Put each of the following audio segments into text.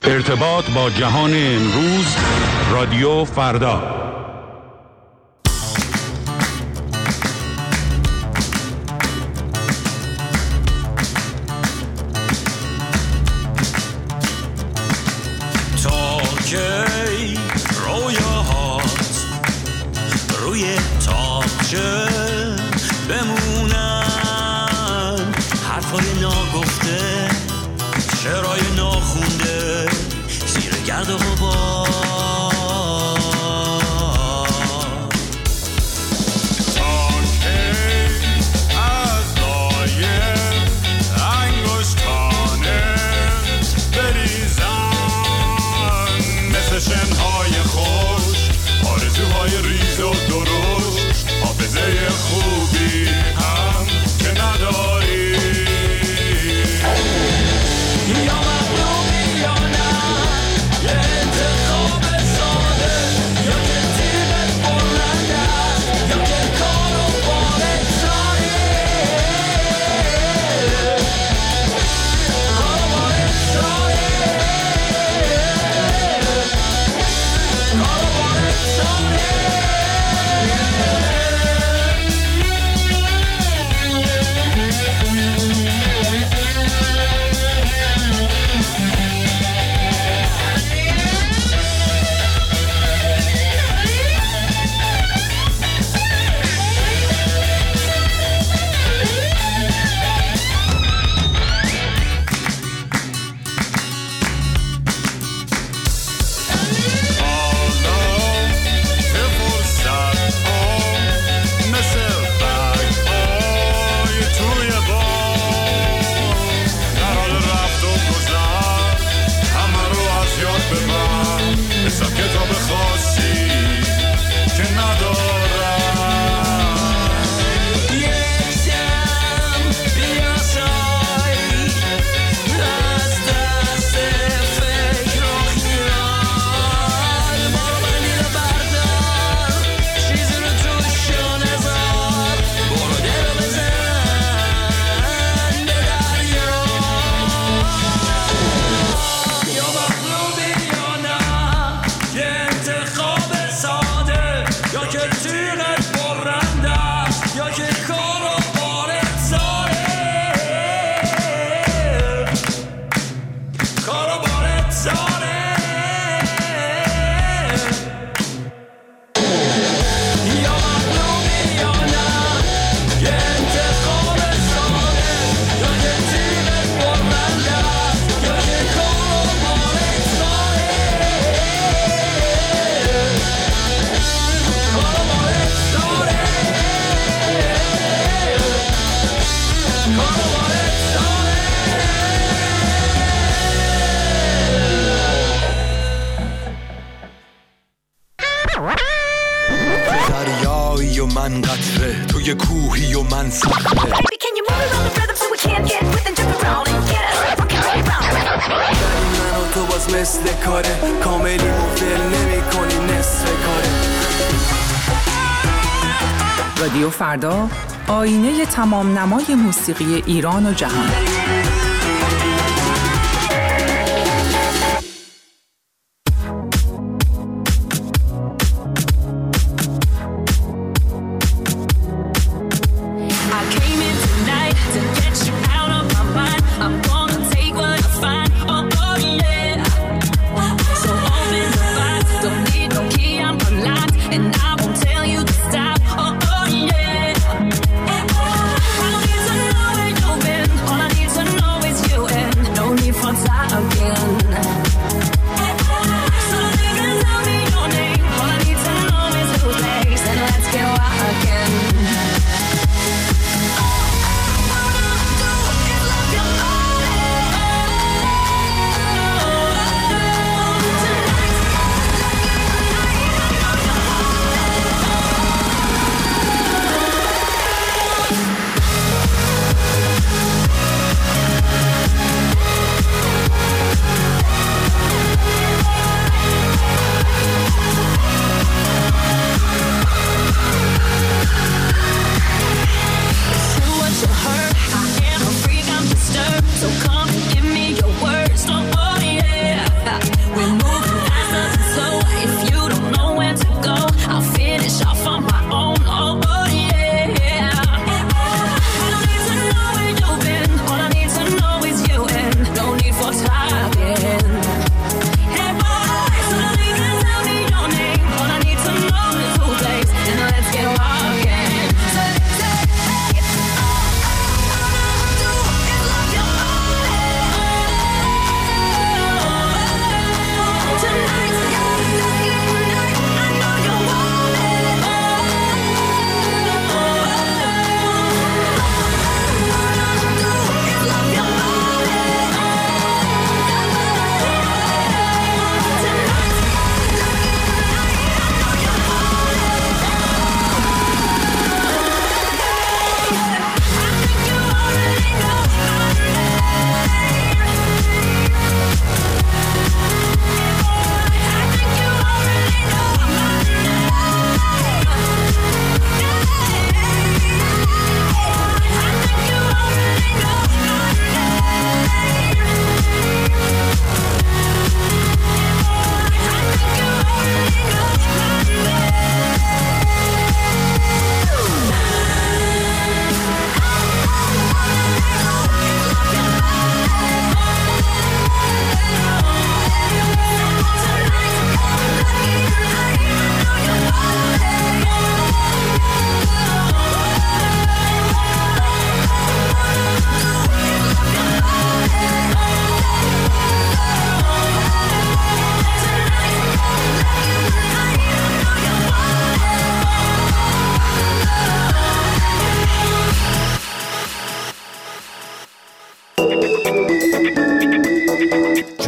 ارتباط با جهان امروز، رادیو فردا. تا کی رویاهات روی تاقچه بمونن، حرفای ناگفته، شعرهای ناخونده زیر گرد و غبار. تا کی از لایه انگشتانه بریزن مثل شنهای خوش آرزوهای ریز و درشت، حافظه خوبی هم که نداری. دریایی و من قطره، توی کوهی و من صخره. من و تو باز مثل کاره، کاملی مفل نمی کنی نصف کاره. رادیو فردا، آینه تمام نمای موسیقی ایران و جهان.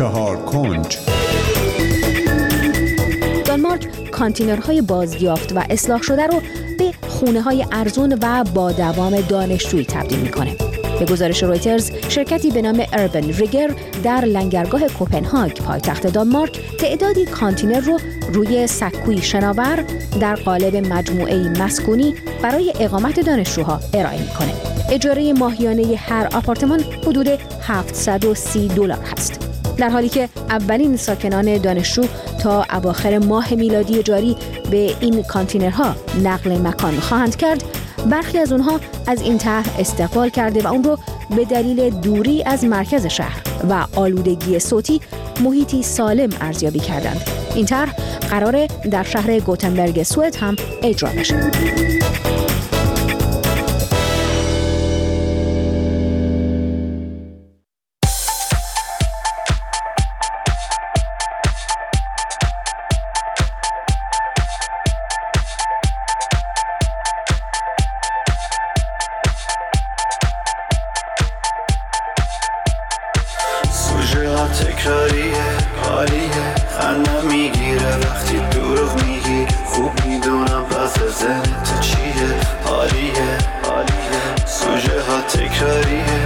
4 کنج. دانمارک کانتینرهای بازیافت و اصلاح شده رو به خونه‌های ارزون و با دوام دانشجویی تبدیل می‌کنه. به گزارش رویترز، شرکتی به نام اربن ریگر در لنگرگاه کوپنهاگ پایتخت دانمارک تعدادی کانتینر رو روی سکوی شناور در قالب مجموعه مسکونی برای اقامت دانشجوها ارائه می‌کنه. اجاره ماهیانه هر آپارتمان حدود $730 هست. در حالی که اولین ساکنان دانشجو تا اواخر ماه میلادی جاری به این کانتینرها نقل مکان خواهند کرد، برخی از اونها از این طرح استقبال کرده و اون رو به دلیل دوری از مرکز شهر و آلودگی صوتی محیطی سالم ارزیابی کردند. این طرح قراره در شهر گوتنبرگ سوئد هم اجرا بشه. تکراریه حالیه خندم میگیره وقتی دروغ میگی خوب میدونم پس ذهنت چیه حالیه سوژه ها تکراریه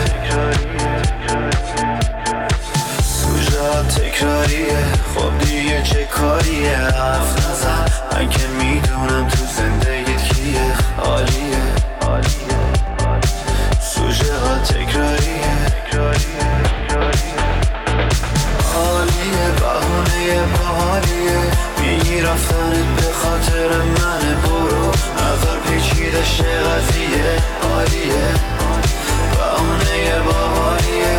سوژه ها تکراریه خب دیگه چه کاریه حرف نزن من که میدونم تو زندگیت کیه حالیه سوژه ها تکراریه باحالیه میگی رفتنت به خاطر منه برو نظر پیچیده شه قضیه حالیه بهونه باحالیه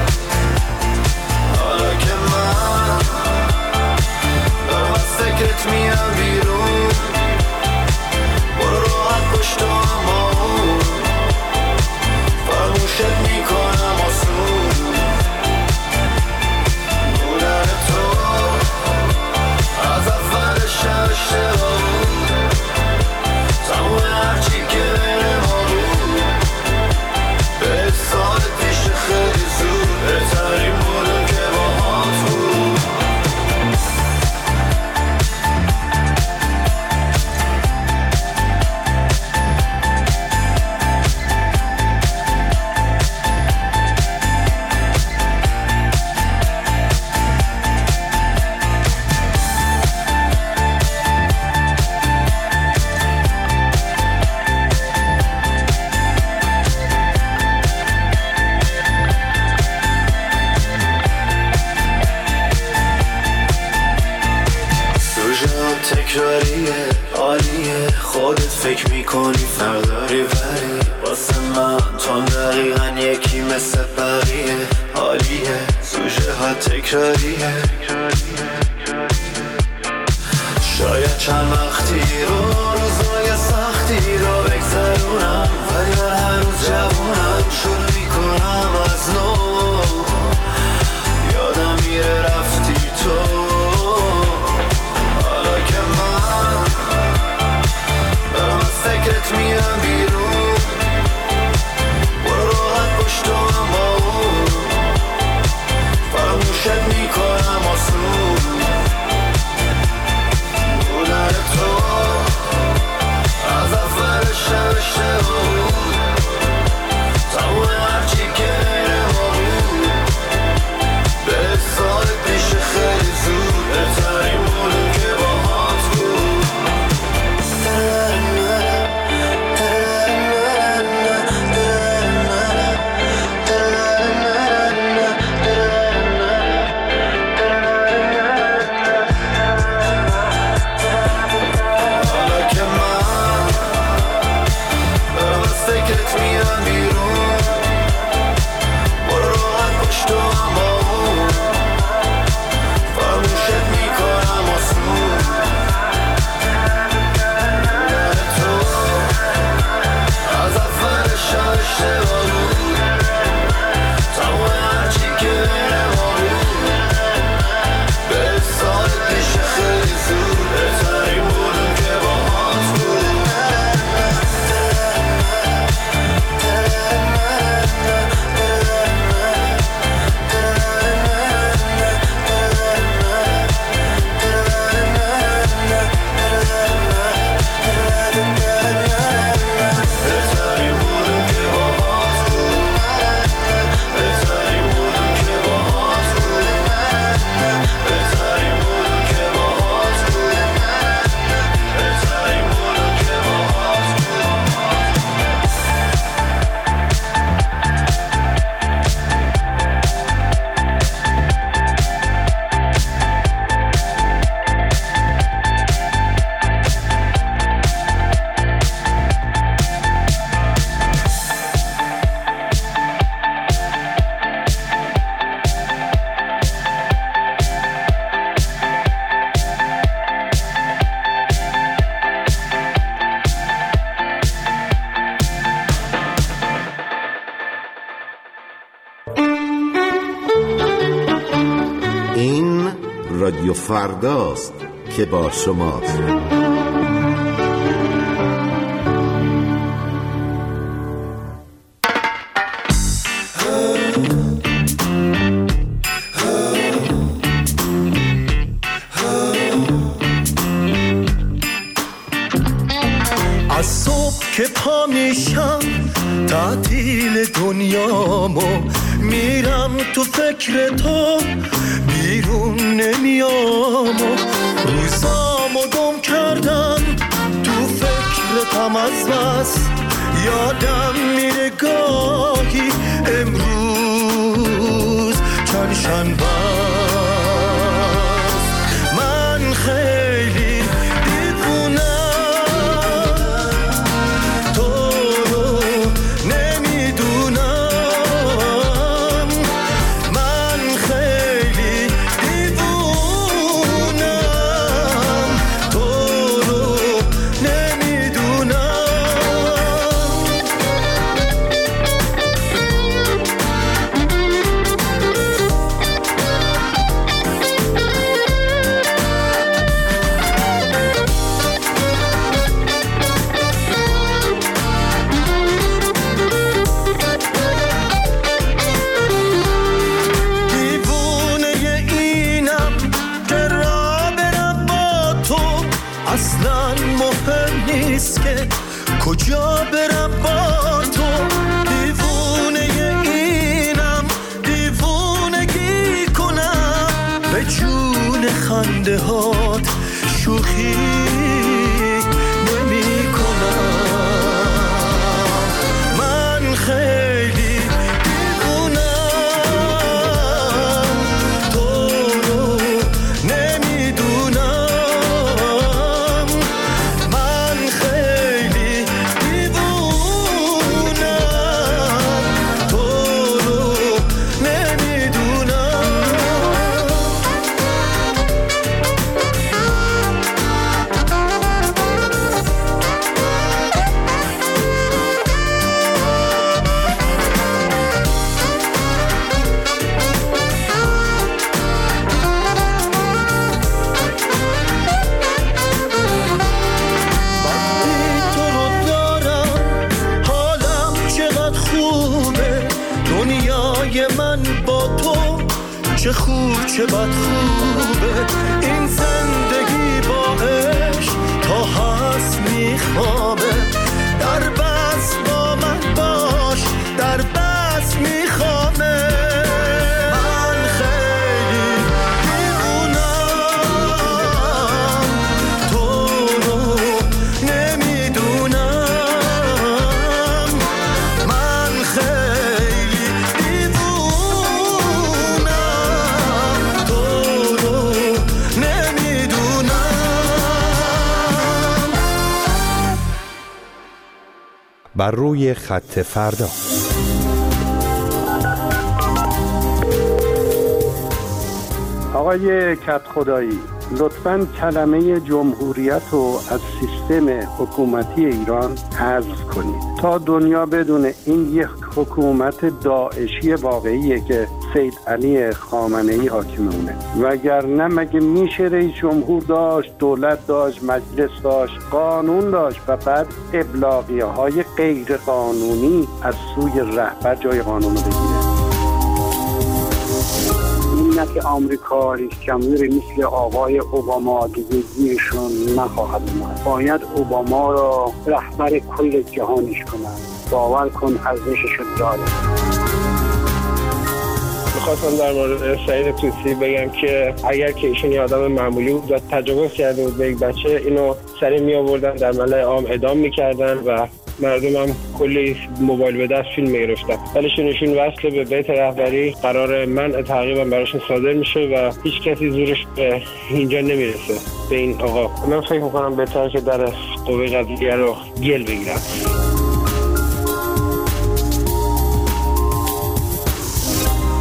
حالا که من دارم از فکرت میام بیرون برو راحت پشت اما فراموشت میکنم آسون از اول شهر بود تمام هرچی که بین ما بود به سال پیش خیلی زود بهترین بودم که با هم بود تکراریه عالیه خودت فکر میکنی فرق داری ولی واسه من تو دقیقا یکی مثل بقیه عالیه سوژه ها تکراریه شاید چند وقتی روزای سختی رو بگذرونم ولی من هر روز جوونم شروع میکنم از نو یادم میره رفتی تو فکرت میام بیرون برو راحت پشت اما فراموشت میکنم آسون بودن تو از اول رادیو فرداست که با شماست. از صبح که پا میشم تعطیل دنیامو میرم تو فکر تو بیرون نمیام روزامو گم کردم تو فکرتم از بس یادم میره گاهی امروز چند شنبه من خیلی کجا برم با تو دیوونه اینم دیوونگی کنم به جون خنده هات شوخی نمی کنم من خیلی دیوونم تو رو نمیدونم من خیلی چه خوب چه بد خوبه این زندگی با عشق تا هست میخوابه در بس با من باش در بس میخوابه من خیلی دیوونم تو رو نمیدونم من خیلی بر روی خط فردا. آقای کدخدایی، لطفاً کلمه جمهوریت رو از سیستم حکومتی ایران حذف کنید تا دنیا بدونه این یک حکومت داعشی واقعیه که سید علی خامنه‌ای حاکمونه، وگرنه مگه میشه رئیس جمهور داشت، دولت داشت، مجلس داشت، قانون داشت و بعد ابلاغیه‌های غیر قانونی از سوی رهبر جای قانون رو بگیره؟ نه که آمریکا رئیس جمهوری مثل آقای اوباما دیگه گیرشون نخواهد اومد. باید اوباما را رهبر کل جهانش کنن. باور کن ارزشش داره. میخواستم در مورد سعید طوسی بگم که اگر که ایشون یه آدم معمولی بود و تجاوز کرده بود به یک بچه، اینو سریع می آوردن در ملأ عام اعدام میکردن و مردم هم کلی موبایل به دست فیلم میگرفتن. ولی شونشون وصل به بیت رهبری قرار منع تعقیبا براشون صادر میشه و هیچ کسی زورش به اینجا نمیرسه به این آقا. من فکر میکنم بهتره که در قوه قضاییه رو گل بگیرم.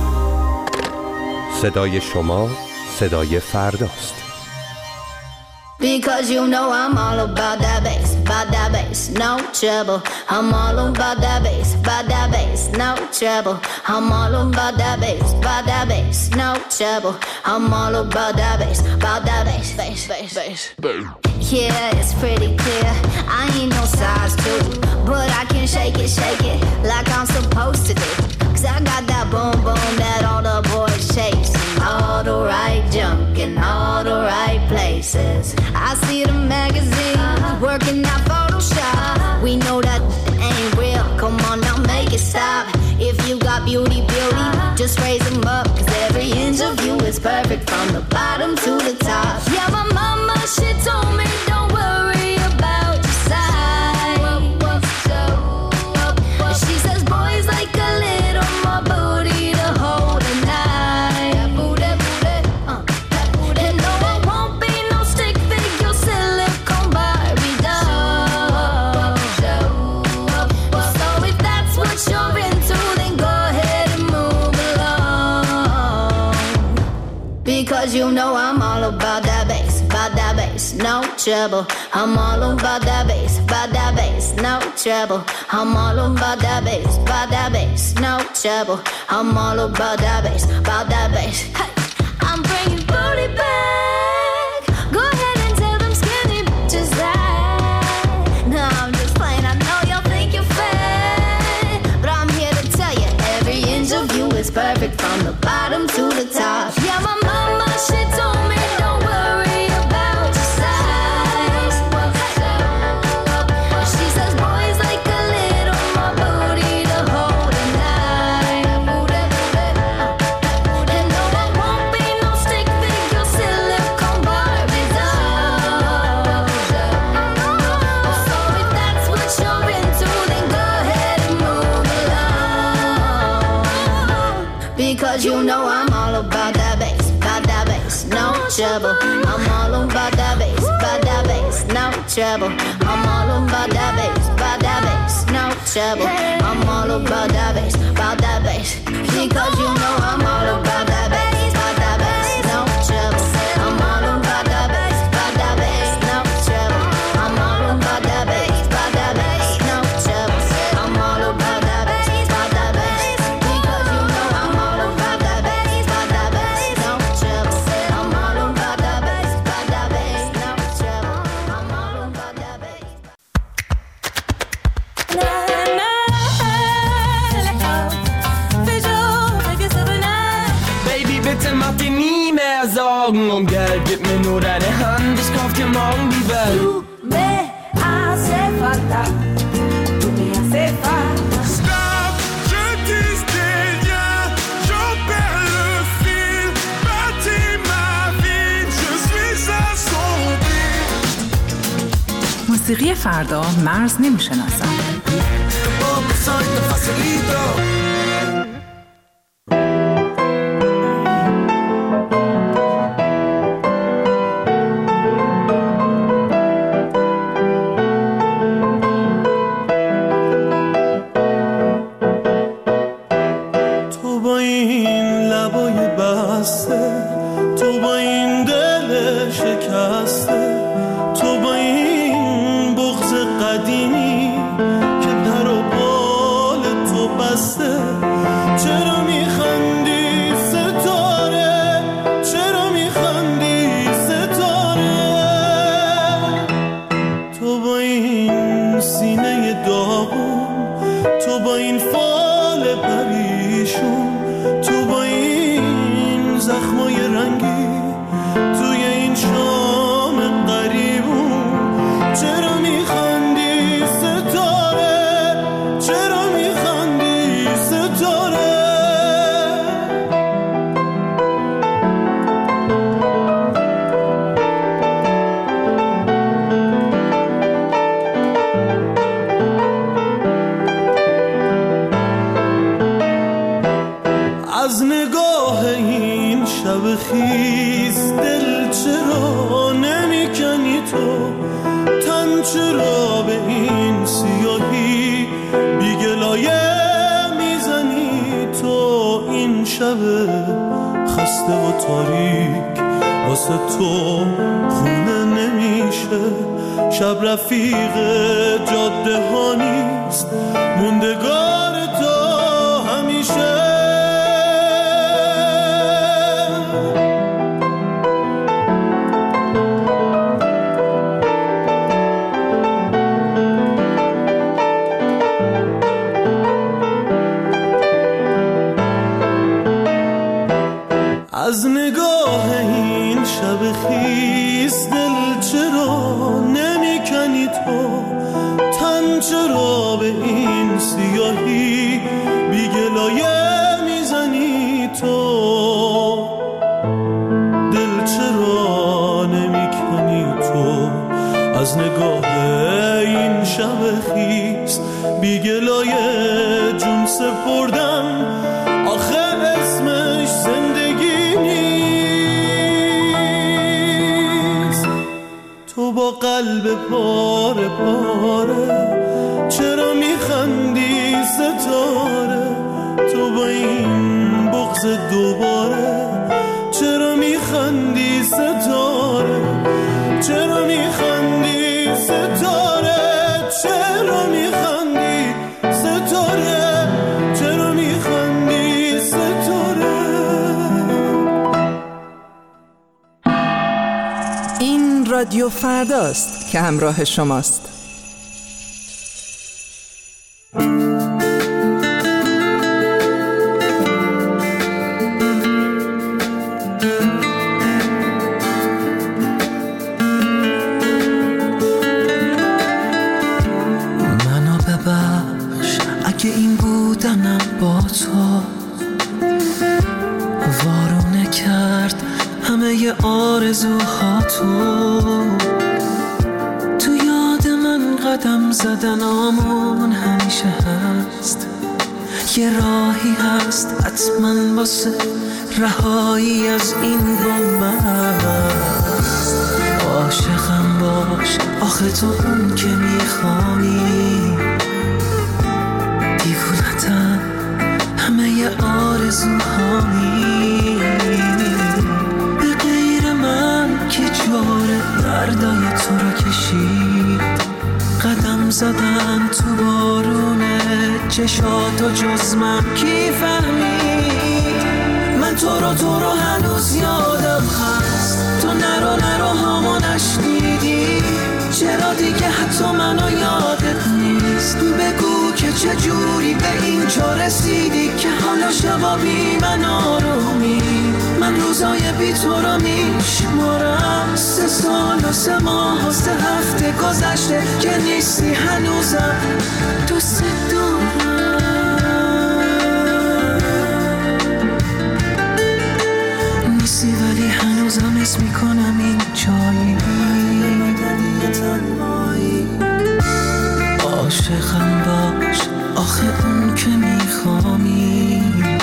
صدای شما صدای فرداست. Because you know I'm all about that bass, no trouble. I'm all about that bass, no trouble. I'm all about that bass, no trouble. I'm all about that bass, bass. Yeah, it's pretty clear. I ain't no size 2, but I can shake it like I'm supposed to do. 'Cause I got that boom boom that all the boys chase. All the right junk in all the right places. I see the magazines working out Photoshop. We know that ain't real. Come on now, make it stop. If you got beauty, just raise them up. 'Cause every inch of you is perfect from the bottom to the top. Yeah, my mama, she told me don't worry about your size. She says boys like a little more booty to hold a night. And no, I won't be no stick figure silicone Barbie doll. So if that's what you're into, then go ahead and move along. Because you know I'm all about that bass, no trouble. I'm all about that bass, no trouble. I'm all about that bass, no trouble. I'm all about that bass, Hey, I'm bringing booty back. Go ahead and tell them skinny bitches that. No, I'm just playing. I know y'all think you're fat, but I'm here to tell you every inch of you is perfect from the bottom to the top. Yeah, my mama, she told me don't worry about your size. She says boys like a little more booty to hold a night. And no, I won't be no stick figure silicone Barbie doll. So if that's what you're into, then go ahead and move along. Because you know I'm all about that bass, no trouble. I'm all about that bass, no trouble. I'm all about that bass, no trouble. I'm all about that bass, because you know I'm all about that bass, no trouble. I'm all about that bass, no trouble. I'm all about that bass, no trouble. I'm all about that bass, because you know I'm all about that bass, no trouble. I'm all about that bass, no trouble. I'm all about that bass. Baby, bitte mach dir nie mehr Sorgen um Geld. Gib mir nur deine Hand, ich kauf dir morgen die Welt. Tu me hace falta, tu me hace falta. Stop, je tisse des liens, j'en perds le fil. Bâtis ma vie, je suis à son fil. موسیقی فردا مرز نمیشناسد. تو با این لبای بسته، تو با این دل شکسته، تو با این بغض قدیمی که در و بال تو بسته. چرا میخندی ستاره، چرا میخندی ستاره؟ تو با این سینه داغون، تو با این فال پریشون، تو با این زخمای رنگی توی این شام قریبون. چرا میخندی ستاره، چرا میخندی ستاره؟ از نگاه این شب خیس دل چرا نمیکنی تو؟ تن چرا به این سیاهی بیگلایه میزنی تو؟ این شب خسته و تاریک واسه تو خونه نمیشه، شب رفیق جاده ها نیست، موندگار تا همیشه. از نگاه این شب خیس دل چرا نمی کنی تو، تن چرا به این سیاهی بی گلایه میزنی تو، دل چرا نمی کنی تو، از نگاه این شب خیس بی گلایه جون سپردم، آخه اسمش زندگی نیست. تو با قلب پاره پاره چرا میخندی ستاره، تو با این بغض دوباره چرا میخندی ستاره، چرا میخندی ستاره، چرا میخندی ستاره، چرا میخندی ستاره. این رادیو فرداست که همراه شماست. منو ببخش اگه این بودنم با تو وارونه کرد همه ی آرزوها، تو یاد من قدم زدن آمون همیشه هست، یه راهی هست حتما واسه رهایی از این بنبست. عاشقم باش آخه تو اون که میخوانی، دیوونتم همه ی آرزوهایی، به غیر من که جاره دردای تو رو کشید، قدم زدن تو بارونه چشاتو جز من کی فهمید. من تو رو هنوز یادم هست، تو نرو هامو نشنیدی، چرا دیگه حتی منو یادت نیست، بگو که چجوری به این جا رسیدی که حالا شبا بی من آرومی. من روزای بی تو رو میشمارم، 3 سال و 3 ماه و 3 هفته گذشته که نیستی هنوزم دوست دارم. نیستی ولی هنوزم اسم میکنم این جایی، عاشقم باش آخه اون که میخوانی،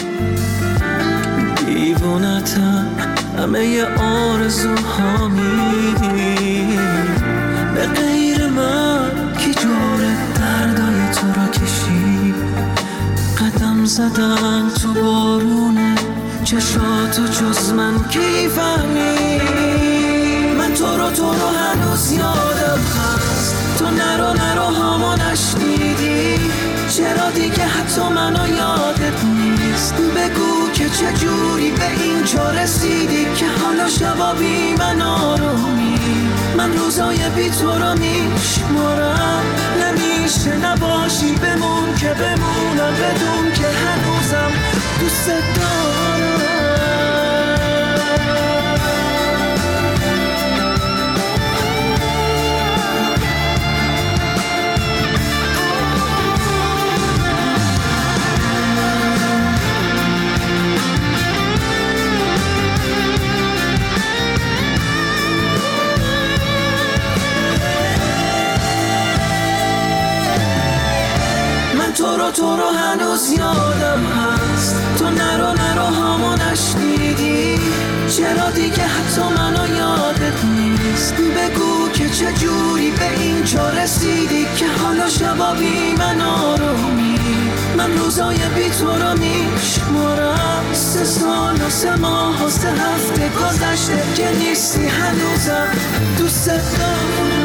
دیوونتم همه ی آرزوهامی، به غیر من کی جوره دردای تو رو کشید، قدم زدن تو بارونه چشاتو جز من کی فهمید. من تو رو هنوز یادم هست، تو نرو هامو نشنیدی، چرا دیگه حتی منو یادت نیست، بگو که چجوری به این جا رسیدی که حالا شبا بی من آرومی. من روزای بی تو رو میشمارم، نمیشه نباشی بمون که بمونم، بدون که هنوزم دوست دارم. تو رو هنوز یادم هست، تو نرو هامو نشنیدی، چرا دیگه حتی منو یادت نیست، بگو که چجوری به این جا رسیدی که حالا شبا بی من آرومی. من روزای بی تو رو میشمارم 3 سال و 3 ماه و 3 هفته گذشته که نیستی هنوزم دوست دارم